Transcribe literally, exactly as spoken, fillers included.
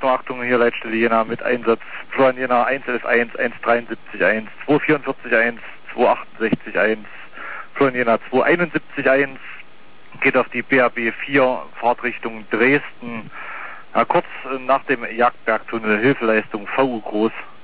Achtung, hier Leitstelle Jena mit Einsatz. Florian Jena eins elf eins, eins dreiundsiebzig eins, zwei vierundvierzig eins, zwei achtundsechzig eins, Florian Jena zwei einundsiebzig eins, geht auf die B A B vier, Fahrtrichtung Dresden. Ja, kurz nach dem Jagdbergtunnel, Hilfeleistung V U groß.